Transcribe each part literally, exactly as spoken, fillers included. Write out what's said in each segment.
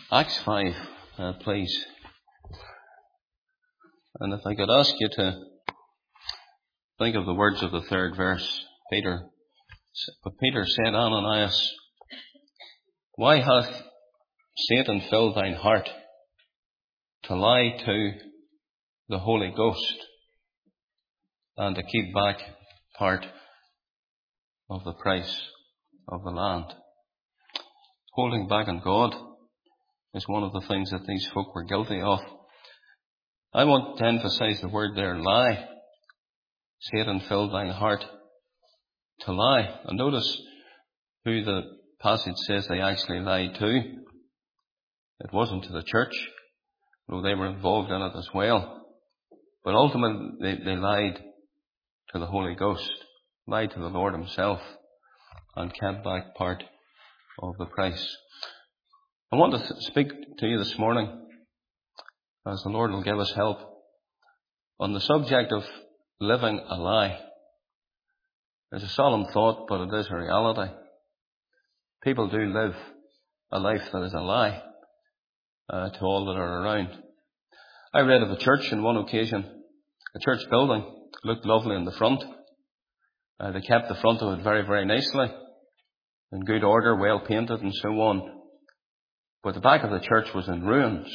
Acts five, uh, please. And if I could ask you to think of the words of the third verse. Peter, but Peter said, Ananias, why hath Satan filled thine heart to lie to the Holy Ghost and to keep back part of the price of the land? Holding back on God is one of the things that these folk were guilty of. I want to emphasize the word there, lie. Satan filled thine heart to lie. And notice who the passage says they actually lied to. It wasn't to the church, though they were involved in it as well. But ultimately they, they lied to the Holy Ghost, lied to the Lord himself, and kept back part of the price. I want to speak to you this morning, as the Lord will give us help, on the subject of living a lie. It's a solemn thought, but it is a reality. People do live a life that is a lie uh, to all that are around. I read of a church on one occasion, a church building, looked lovely in the front. Uh, they kept the front of it very, very nicely, in good order, well painted and so on. But the back of the church was in ruins.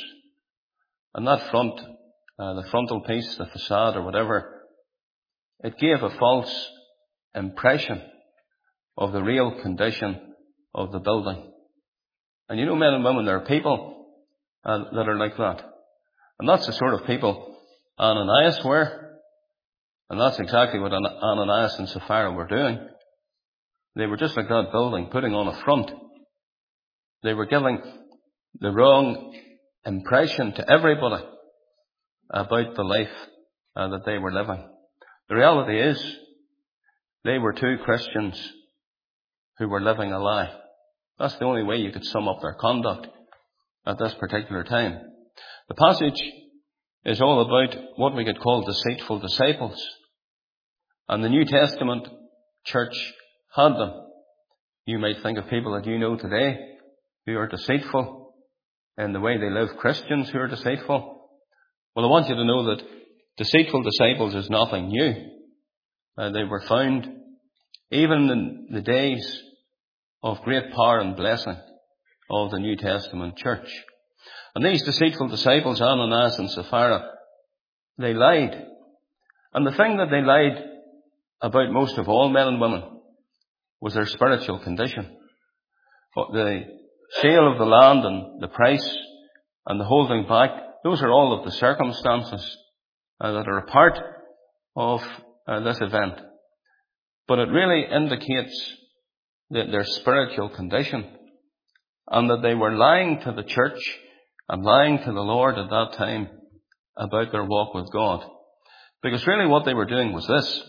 And that front, uh, the frontal piece, the facade or whatever, it gave a false impression of the real condition of the building. And you know, men and women, there are people uh, that are like that. And that's the sort of people Ananias were. And that's exactly what Ananias and Sapphira were doing. They were just like that building, putting on a front. They were giving the wrong impression to everybody about the life uh, that they were living. The reality is, they were two Christians who were living a lie. That's the only way you could sum up their conduct at this particular time. The passage is all about what we could call deceitful disciples. And the New Testament church had them. You might think of people that you know today who are deceitful in the way they live, Christians who are deceitful. Well, I want you to know that deceitful disciples is nothing new. Uh, they were found even in the days of great power and blessing of the New Testament church. And these deceitful disciples, Ananias and Sapphira, they lied. And the thing that they lied about most of all, men and women, was their spiritual condition. The sale of the land and the price and the holding back, those are all of the circumstances uh, that are a part of uh, this event. But it really indicates that their spiritual condition, and that they were lying to the church and lying to the Lord at that time about their walk with God. Because really what they were doing was this.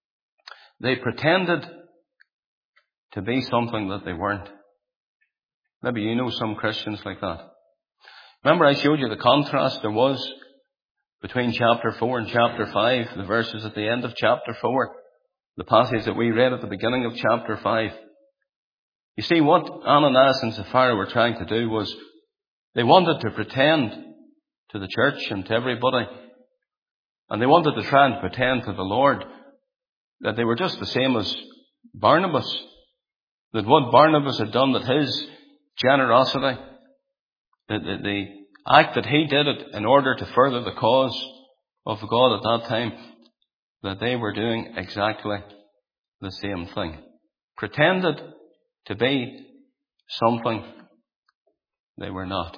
They pretended to be something that they weren't. Maybe you know some Christians like that. Remember I showed you the contrast there was between chapter four and chapter five, the verses at the end of chapter four, the passage that we read at the beginning of chapter five. You see, what Ananias and Sapphira were trying to do was they wanted to pretend to the church and to everybody, and they wanted to try and pretend to the Lord that they were just the same as Barnabas, that what Barnabas had done, that his generosity, the, the, the act that he did it in order to further the cause of God at that time, that they were doing exactly the same thing. Pretended to be something they were not.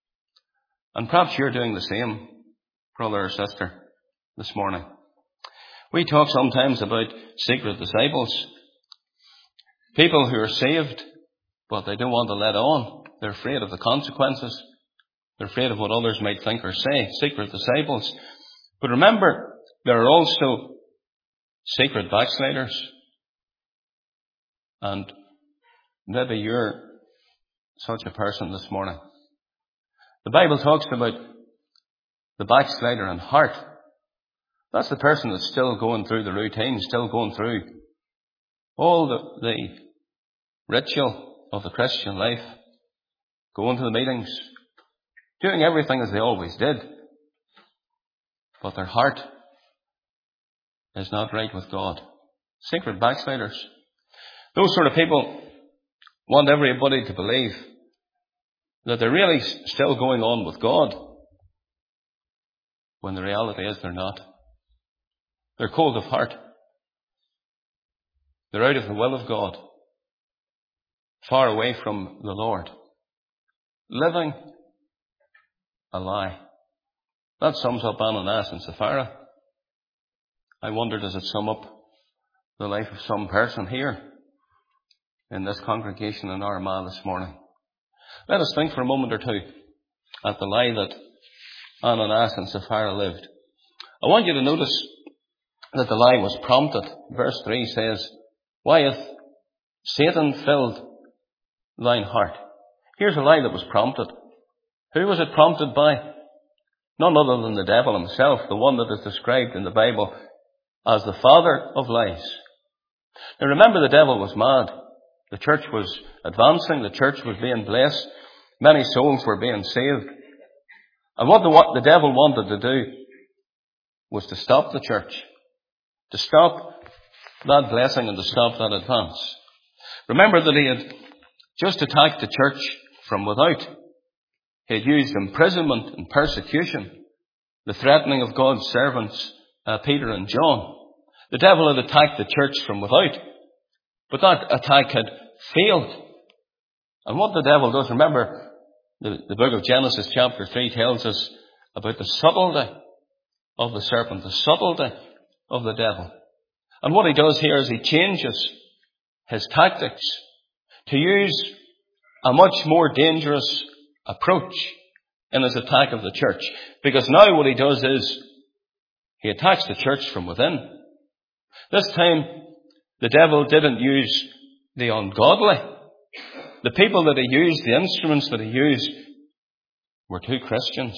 And perhaps you're doing the same, brother or sister, this morning. We talk sometimes about secret disciples. People who are saved, but they don't want to let on. They're afraid of the consequences. They're afraid of what others might think or say. Secret disciples. But remember, there are also secret backsliders. And maybe you're such a person this morning. The Bible talks about the backslider in heart. That's the person that's still going through the routine, still going through all the, the ritual of the Christian life. Going to the meetings, doing everything as they always did, but their heart is not right with God. Secret backsliders. Those sort of people want everybody to believe that they're really still going on with God, when the reality is they're not. They're cold of heart. They're out of the will of God, far away from the Lord, living a lie. That sums up Ananias and Sapphira. I wonder, does it sum up the life of some person here in this congregation in Armagh this morning? Let us think for a moment or two at the lie that Ananias and Sapphira lived. I want you to notice that the lie was prompted. Verse three says, "Why hath Satan filled thine heart?" Here's a lie that was prompted. Who was it prompted by? None other than the devil himself, the one that is described in the Bible as the father of lies. Now remember, the devil was mad. The church was advancing. The church was being blessed. Many souls were being saved. And what the, what the devil wanted to do was to stop the church, to stop that blessing and to stop that advance. Remember that he had just attacked the church from without. He had used imprisonment and persecution, the threatening of God's servants, uh, Peter and John. The devil had attacked the church from without, but that attack had failed. And what the devil does, remember, the, the book of Genesis chapter three tells us about the subtlety of the serpent, the subtlety of the devil. And what he does here is he changes his tactics to use a much more dangerous approach in his attack of the church. Because now what he does is he attacks the church from within. This time, the devil didn't use the ungodly. The people that he used, the instruments that he used, were two Christians,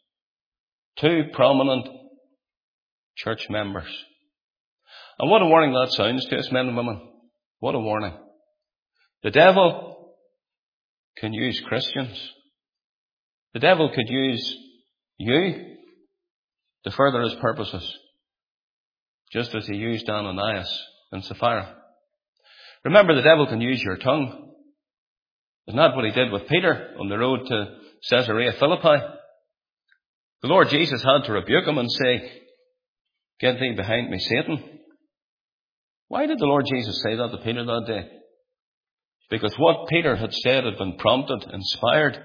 two prominent church members. And what a warning that sounds to us, men and women. What a warning. The devil can use Christians. The devil could use you to further his purposes, just as he used Ananias and Sapphira. Remember, the devil can use your tongue. Isn't that what he did with Peter on the road to Caesarea Philippi? The Lord Jesus had to rebuke him and say, "Get thee behind me, Satan." Why did the Lord Jesus say that to Peter that day? Because what Peter had said had been prompted, inspired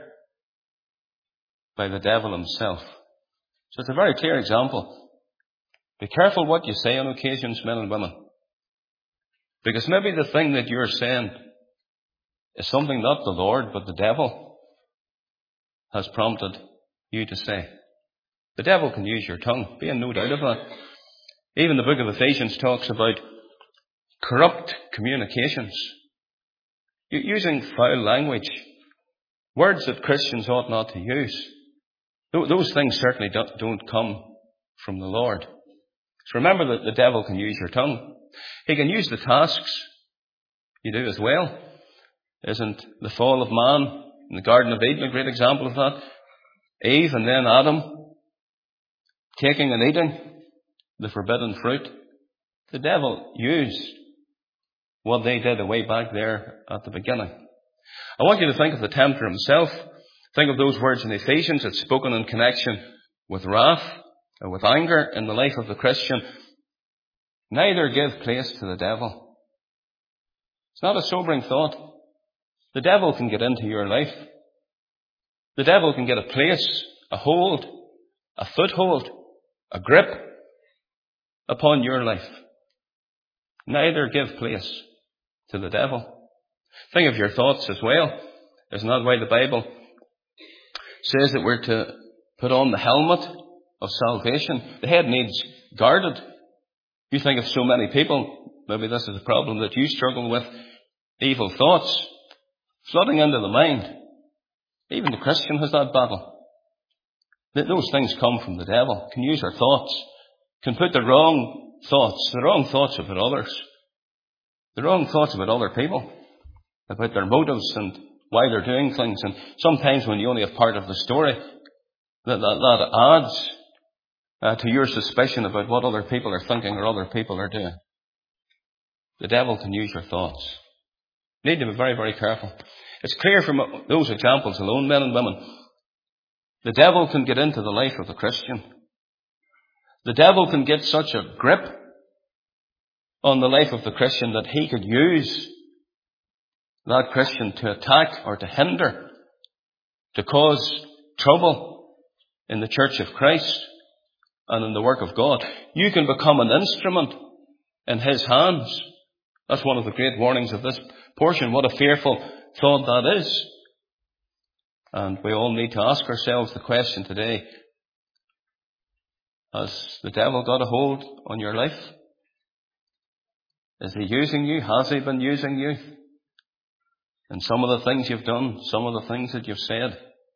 by the devil himself. So it's a very clear example. Be careful what you say on occasions, men and women. Because maybe the thing that you're saying is something not the Lord, but the devil has prompted you to say. The devil can use your tongue, be in no doubt of that. Even the book of Ephesians talks about corrupt communications, using foul language, words that Christians ought not to use. Those things certainly don't come from the Lord. So remember that the devil can use your tongue. He can use the tasks you do as well. Isn't the fall of man in the Garden of Eden a great example of that? Eve and then Adam taking and eating the forbidden fruit. The devil used what they did way back there at the beginning. I want you to think of the tempter himself. Think of those words in Ephesians that's spoken in connection with wrath or with anger in the life of the Christian. Neither give place to the devil. It's not a sobering thought. The devil can get into your life. The devil can get a place, a hold, a foothold, a grip upon your life. Neither give place to the devil. Think of your thoughts as well. Isn't that why the Bible says that we're to put on the helmet of salvation? The head needs guarded. You think of so many people, maybe this is a problem that you struggle with, evil thoughts flooding into the mind. Even the Christian has that battle. Those things come from the devil. Can use our thoughts, can put the wrong thoughts, the wrong thoughts about others, the wrong thoughts about other people, about their motives and why they're doing things. And sometimes when you only have part of the story, that, that, that adds uh, to your suspicion about what other people are thinking or other people are doing. The devil can use your thoughts. You need to be very, very careful. It's clear from those examples alone, men and women, the devil can get into the life of the Christian. The devil can get such a grip on the life of the Christian that he could use that Christian to attack or to hinder, to cause trouble in the church of Christ and in the work of God. You can become an instrument in his hands. That's one of the great warnings of this portion. What a fearful thought that is. And we all need to ask ourselves the question today, has the devil got a hold on your life? Is he using you? Has he been using you? And some of the things you've done, some of the things that you've said,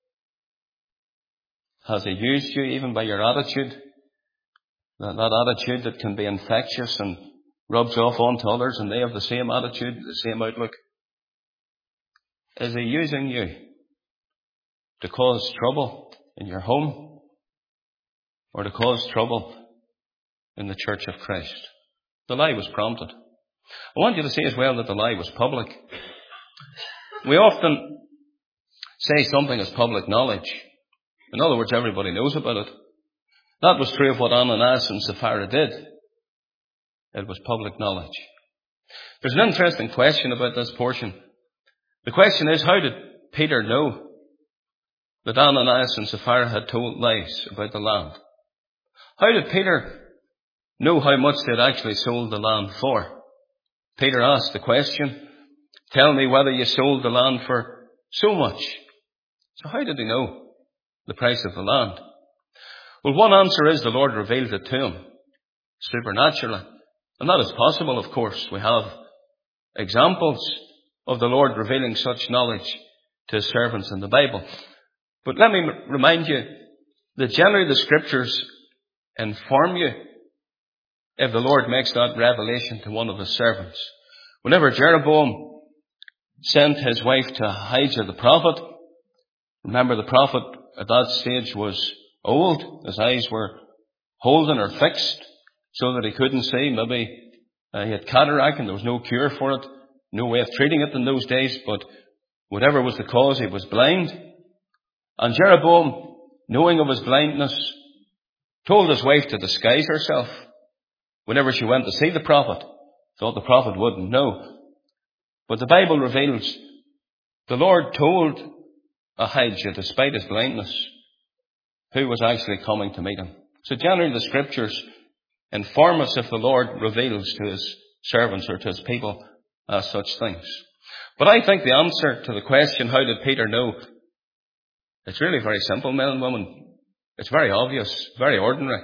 has he used you even by your attitude? That, that attitude that can be infectious and rubs off onto others and they have the same attitude, the same outlook. Is he using you to cause trouble in your home or to cause trouble in the church of Christ? The lie was prompted. I want you to see as well that the lie was public. We often say something is public knowledge. In other words, everybody knows about it. That was true of what Ananias and Sapphira did. It was public knowledge. There's an interesting question about this portion. The question is, how did Peter know that Ananias and Sapphira had told lies about the land? How did Peter know how much they'd actually sold the land for? Peter asked the question, tell me whether you sold the land for so much. So how did he know the price of the land? Well, one answer is the Lord revealed it to him supernaturally. And that is possible, of course. We have examples of the Lord revealing such knowledge to his servants in the Bible. But let me remind you that generally the scriptures inform you if the Lord makes that revelation to one of his servants. Whenever Jeroboam sent his wife to Ahijah the prophet, remember the prophet at that stage was old, his eyes were holding or fixed so that he couldn't see. Maybe uh, he had cataract and there was no cure for it, no way of treating it in those days, but whatever was the cause, he was blind. And Jeroboam, knowing of his blindness, told his wife to disguise herself whenever she went to see the prophet. Thought the prophet wouldn't know. But the Bible reveals the Lord told Ahijah, despite his blindness, who was actually coming to meet him. So generally the scriptures inform us if the Lord reveals to his servants or to his people uh, such things. But I think the answer to the question, how did Peter know? It's really very simple, men and women. It's very obvious, very ordinary.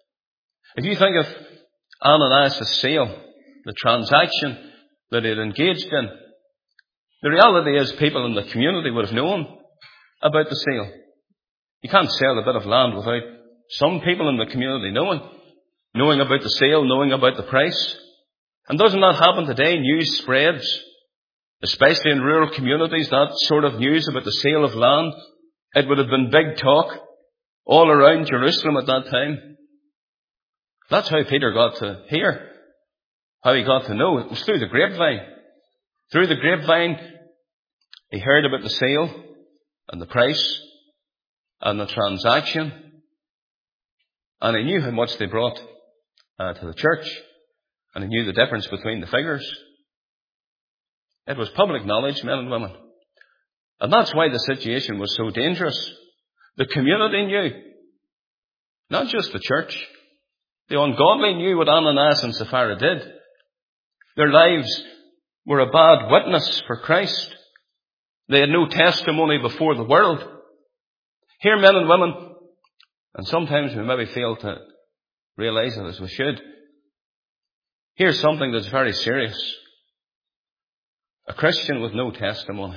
If you think of Ananias' sale, the transaction that he had engaged in, the reality is people in the community would have known about the sale. You can't sell a bit of land without some people in the community knowing, knowing about the sale, knowing about the price. And doesn't that happen today? News spreads, especially in rural communities, that sort of news about the sale of land. It would have been big talk all around Jerusalem at that time. That's how Peter got to hear, how he got to know. It was through the grapevine. Through the grapevine, he heard about the sale and the price and the transaction. And he knew how much they brought uh, to the church. And he knew the difference between the figures. It was public knowledge, men and women. And that's why the situation was so dangerous. The community knew. Not just the church. The ungodly knew what Ananias and Sapphira did. Their lives were a bad witness for Christ. They had no testimony before the world. Here, men and women, and sometimes we maybe fail to realize it as we should. Here's something that's very serious. A Christian with no testimony.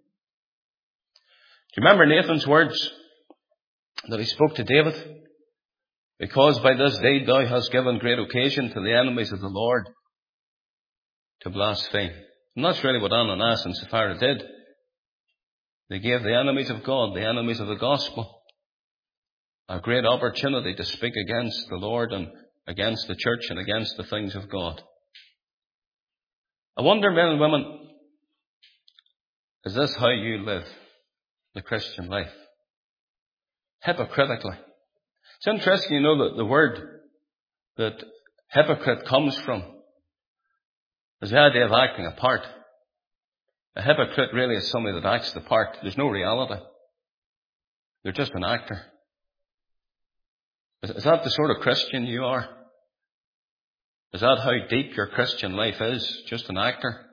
Do you remember Nathan's words that he spoke to David? Because by this deed thou hast given great occasion to the enemies of the Lord to blaspheme. And that's really what Ananias and Sapphira did. They gave the enemies of God, the enemies of the gospel, a great opportunity to speak against the Lord and against the church and against the things of God. I wonder, men and women, is this how you live the Christian life? Hypocritically. It's interesting, you know, that the word that hypocrite comes from is the idea of acting a part. A hypocrite really is somebody that acts the part. There's no reality. They're just an actor. Is, is that the sort of Christian you are? Is that how deep your Christian life is? Just an actor?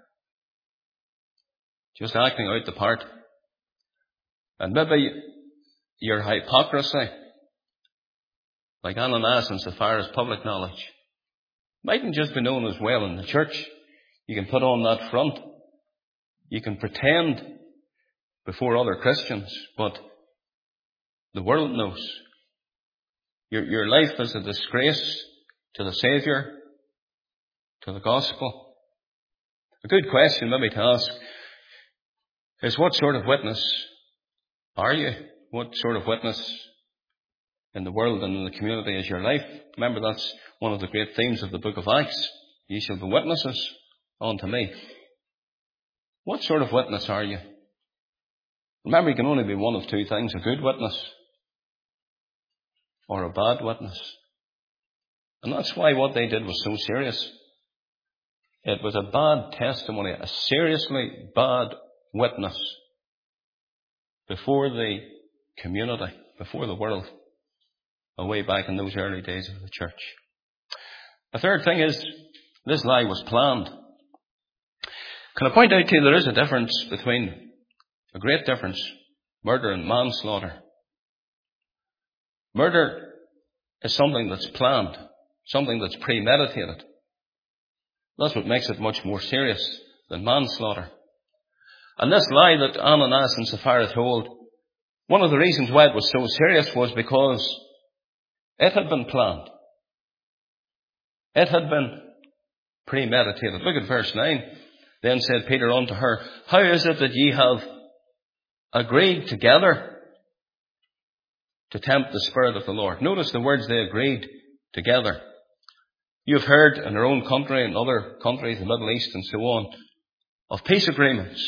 Just acting out the part? And maybe your hypocrisy, like Ananias and Sapphira's public knowledge, mightn't just be known as well in the church. You can put on that front. You can pretend before other Christians, but the world knows. Your, your life is a disgrace to the Saviour, to the gospel. A good question maybe to ask is, what sort of witness are you? What sort of witness in the world and in the community is your life? Remember, that's one of the great themes of the book of Acts. Ye shall be witnesses unto me. What sort of witness are you? Remember, you can only be one of two things: a good witness or a bad witness. And that's why what they did was so serious. It was a bad testimony, a seriously bad witness before the community, before the world, way back in those early days of the church. The third thing is, this lie was planned. Can I point out to you there is a difference between, a great difference, murder and manslaughter. Murder is something that's planned, something that's premeditated. That's what makes it much more serious than manslaughter. And this lie that Ananias and Sapphira told, one of the reasons why it was so serious was because it had been planned. It had been premeditated. Look at verse nine. Then said Peter unto her, how is it that ye have agreed together to tempt the Spirit of the Lord? Notice the words, they agreed together. You've heard in our own country and other countries, the Middle East and so on, of peace agreements.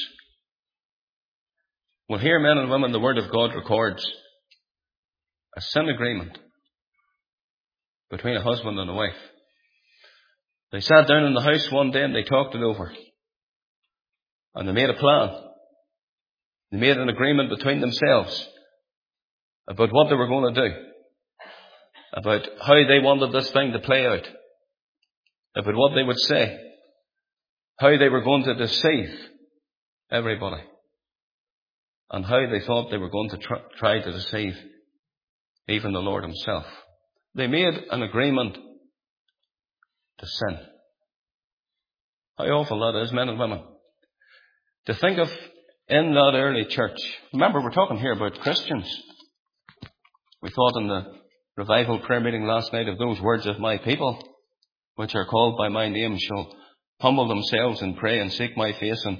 Well, here, men and women, the Word of God records a sin agreement between a husband and a wife. They sat down in the house one day and they talked it over. And they made a plan. They made an agreement between themselves about what they were going to do, about how they wanted this thing to play out, about what they would say, how they were going to deceive everybody, and how they thought they were going to try, try to deceive even the Lord himself. They made an agreement to sin. How awful that is, men and women. To think of in that early church. Remember, we're talking here about Christians. We thought in the revival prayer meeting last night of those words, of my people, which are called by my name, shall humble themselves and pray and seek my face and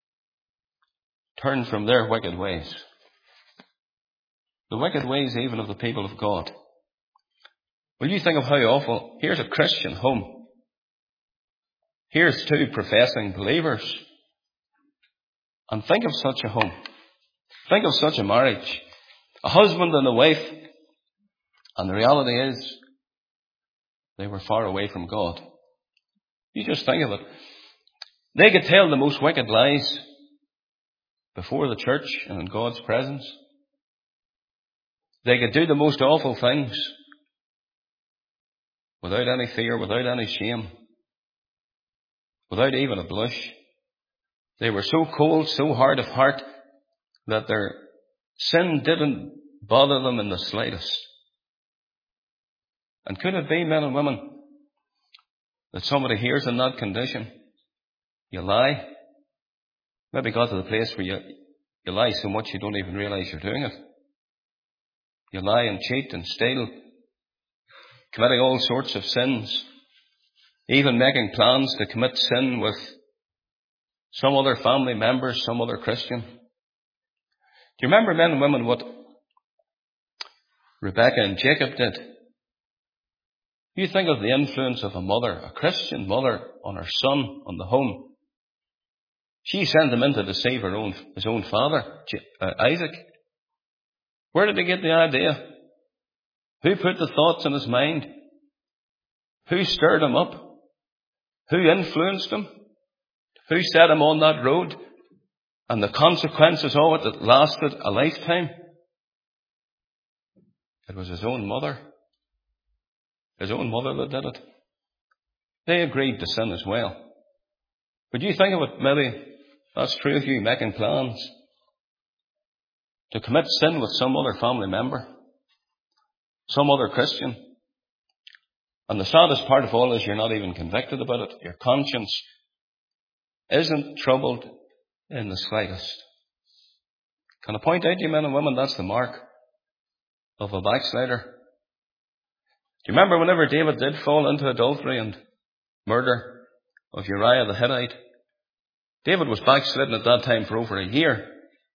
turn from their wicked ways. The wicked ways even of the people of God. Will you think of how awful? Here's a Christian home. Here's two professing believers. And think of such a home. Think of such a marriage. A husband and a wife. And the reality is, they were far away from God. You just think of it. They could tell the most wicked lies before the church and in God's presence. They could do the most awful things without any fear, without any shame, without even a blush. They were so cold, so hard of heart, that their sin didn't bother them in the slightest. And could it be, men and women, that somebody here's in that condition? You lie. Maybe got to the place where you, you lie so much you don't even realize you're doing it. You lie and cheat and steal, committing all sorts of sins, even making plans to commit sin with some other family member, some other Christian. Do you remember, men and women, what Rebekah and Jacob did. You think of the influence of a mother, a Christian mother, on her son, on the home. She sent him in to deceive her own, his own father, uh, Isaac. Where did he get the idea? Who put the thoughts in his mind? Who stirred him up? Who influenced him? Who set him on that road? And the consequences of it that lasted a lifetime? It was his own mother. His own mother that did it. They agreed to sin as well. But you think of it, maybe that's true of you making plans to commit sin with some other family member, some other Christian. And the saddest part of all is you're not even convicted about it. Your conscience isn't troubled in the slightest. Can I point out to you, men and women, that's the mark of a backslider. Do you remember whenever David did fall into adultery and murder of Uriah the Hittite? David was backslidden at that time for over a year.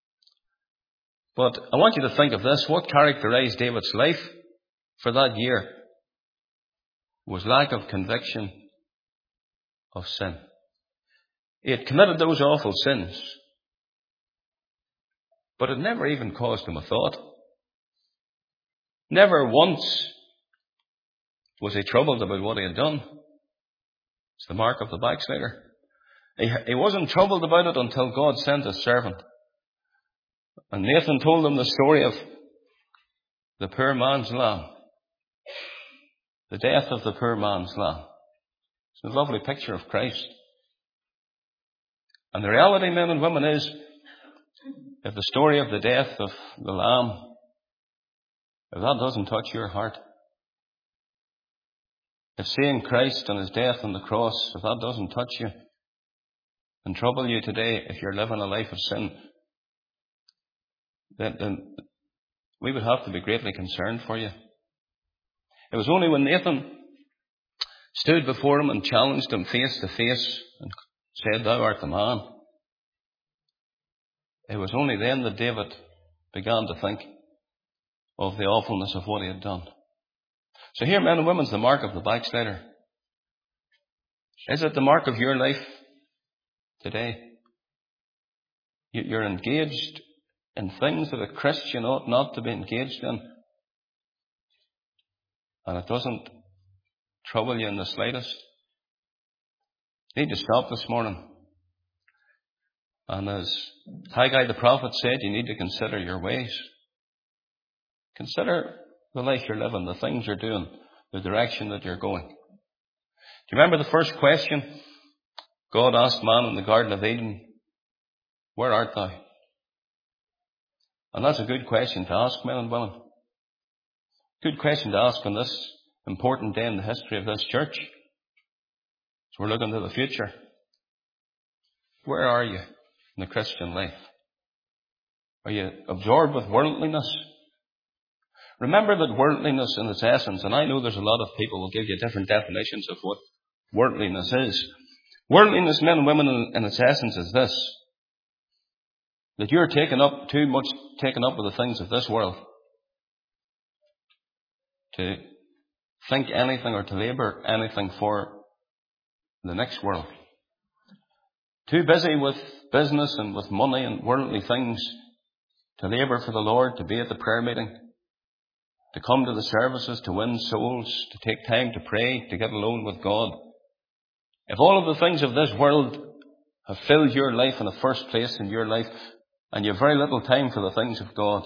But I want you to think of this. What characterized David's life for that year was lack of conviction of sin. He had committed those awful sins, but it never even caused him a thought. Never once was he troubled about what he had done. It's the mark of the backslider. He, he wasn't troubled about it until God sent his servant. And Nathan told him the story of the poor man's lamb. The death of the poor man's lamb. It's a lovely picture of Christ. And the reality, men and women, is if the story of the death of the lamb, if that doesn't touch your heart, if seeing Christ and his death on the cross, if that doesn't touch you and trouble you today, if you're living a life of sin, then, then we would have to be greatly concerned for you. It was only when Nathan stood before him and challenged him face to face and said, "Thou art the man," it was only then that David began to think of the awfulness of what he had done. So here, men and women, is the mark of the backslider. Is it the mark of your life today? You're engaged in things that a Christian ought not to be engaged in, and it doesn't trouble you in the slightest. You need to stop this morning. And as Haggai the prophet said, you need to consider your ways. Consider the life you're living, the things you're doing, the direction that you're going. Do you remember the first question God asked man in the Garden of Eden? Where art thou? And that's a good question to ask, men and women. Good question to ask on this important day in the history of this church. So we're looking to the future. Where are you in the Christian life? Are you absorbed with worldliness? Remember that worldliness in its essence, and I know there's a lot of people who will give you different definitions of what worldliness is. Worldliness, men and women, in, in its essence is this: that you're taken up, too much taken up with the things of this world to think anything or to labour anything for the next world. Too busy with business and with money and worldly things to labour for the Lord, to be at the prayer meeting, to come to the services, to win souls, to take time to pray, to get alone with God. If all of the things of this world have filled your life in the first place in your life, and you have very little time for the things of God,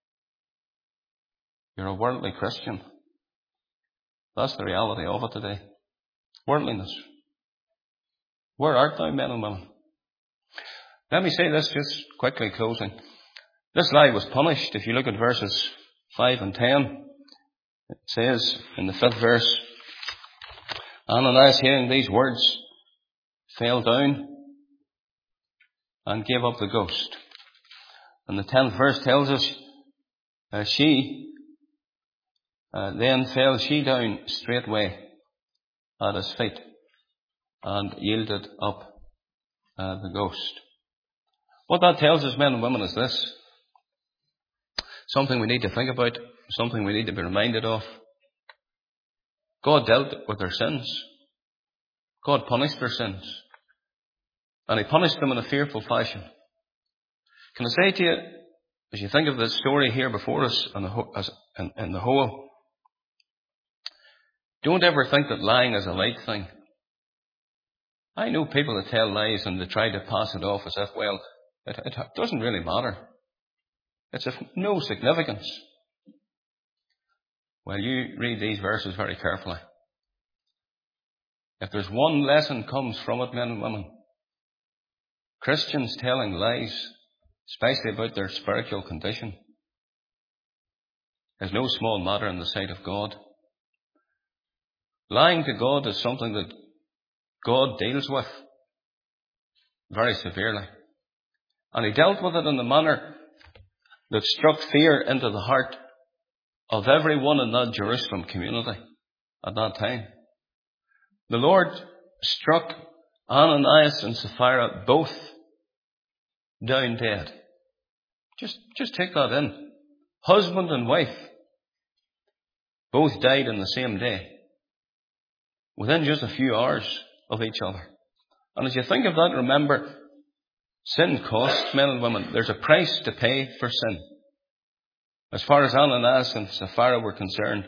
you're a worldly Christian. That's the reality of it today. Worldliness. Where art thou, men and women? Let me say this just quickly, closing. This lie was punished. If you look at verses five and ten, it says in the fifth verse, Ananias, hearing these words, fell down and gave up the ghost. And the tenth verse tells us, uh, she, uh, then fell she down straightway at his feet and yielded up uh, the ghost. What that tells us, men and women, is this: something we need to think about, something we need to be reminded of. God dealt with their sins. God punished their sins. And He punished them in a fearful fashion. Can I say to you, as you think of this story here before us in the, ho- as, in, in the whole, don't ever think that lying is a light thing. I know people that tell lies and they try to pass it off as if, well, it, it doesn't really matter. It's of no significance. Well, you read these verses very carefully. If there's one lesson comes from it, men and women, Christians telling lies, especially about their spiritual condition, is no small matter in the sight of God. Lying to God is something that God deals with very severely. And He dealt with it in the manner that struck fear into the heart of everyone in that Jerusalem community at that time. The Lord struck Ananias and Sapphira both down dead. Just, just take that in. Husband and wife both died in the same day, within just a few hours of each other. And as you think of that, remember, sin costs, men and women. There's a price to pay for sin. As far as Ananias and Sapphira were concerned,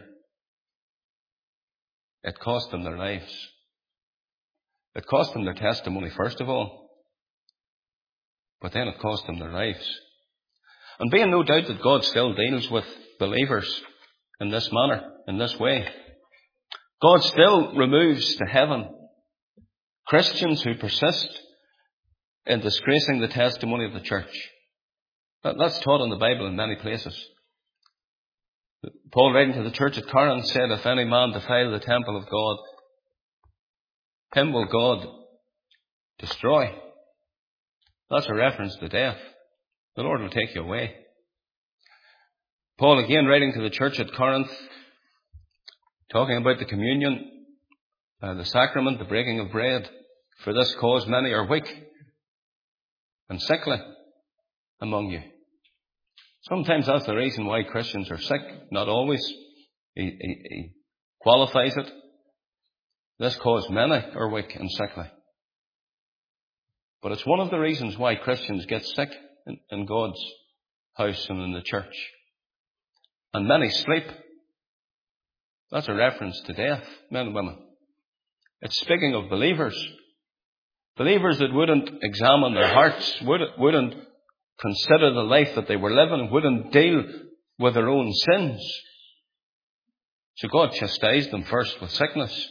it cost them their lives. It cost them their testimony, first of all. But then it cost them their lives. And being no doubt that God still deals with believers in this manner, in this way, God still removes to heaven Christians who persist in disgracing the testimony of the church. That, that's taught in the Bible in many places. Paul, writing to the church at Corinth, said, if any man defile the temple of God, him will God destroy. That's a reference to death. The Lord will take you away. Paul, again, writing to the church at Corinth, talking about the communion, uh, the sacrament, the breaking of bread. For this cause many are weak and sickly among you. Sometimes that's the reason why Christians are sick. Not always. He, he, he qualifies it. This cause many are weak and sickly. But it's one of the reasons why Christians get sick in, in God's house and in the church. And many sleep. That's a reference to death, men and women. It's speaking of believers. Believers that wouldn't examine their hearts, wouldn't, wouldn't consider the life that they were living, wouldn't deal with their own sins. So God chastised them first with sickness.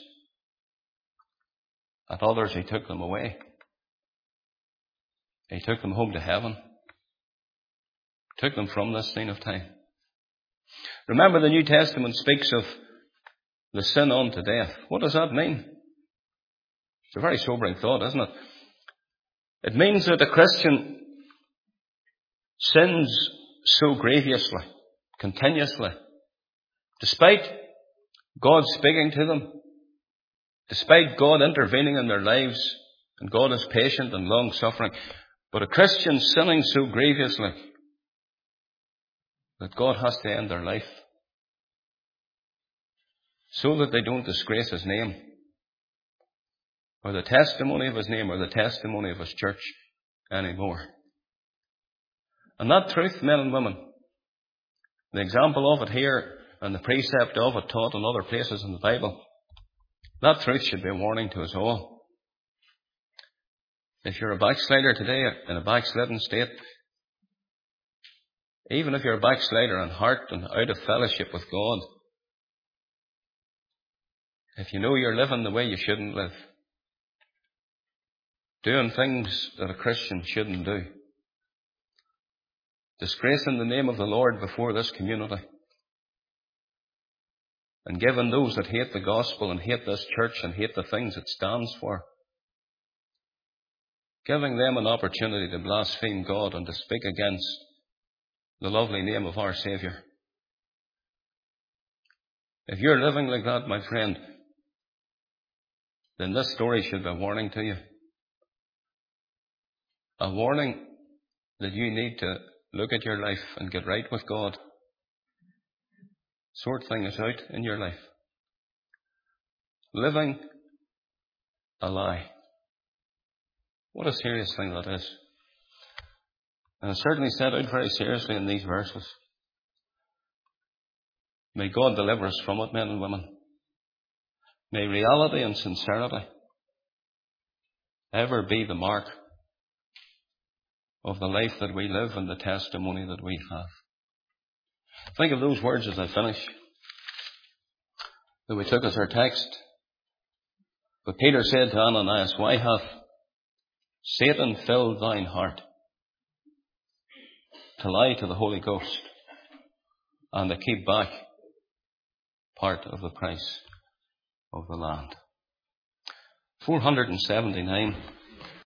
At others, He took them away. He took them home to heaven. Took them from this scene of time. Remember, the New Testament speaks of the sin unto death. What does that mean? It's a very sobering thought, isn't it? It means that a Christian sins so grievously, continuously, despite God speaking to them, despite God intervening in their lives, and God is patient and long-suffering, but a Christian sinning so grievously that God has to end their life so that they don't disgrace His name, or the testimony of His name, or the testimony of His church anymore. And that truth, men and women, the example of it here and the precept of it taught in other places in the Bible, that truth should be a warning to us all. If you're a backslider today, in a backslidden state, even if you're a backslider in heart and out of fellowship with God, if you know you're living the way you shouldn't live, doing things that a Christian shouldn't do, disgracing the name of the Lord before this community, and giving those that hate the gospel and hate this church and hate the things it stands for, giving them an opportunity to blaspheme God and to speak against the lovely name of our Saviour. If you're living like that, my friend, then this story should be a warning to you. A warning that you need to look at your life and get right with God sort things out in your life. Living a lie. What a serious thing that is. And it's certainly set out very seriously in these verses. May God deliver us from it, men and women. May reality and sincerity ever be the mark of the life that we live and the testimony that we have. Think of those words as I finish that we took as our text. But Peter said to Ananias, why hath Satan filled thine heart to lie to the Holy Ghost and to keep back part of the price of the land? four hundred seventy-nine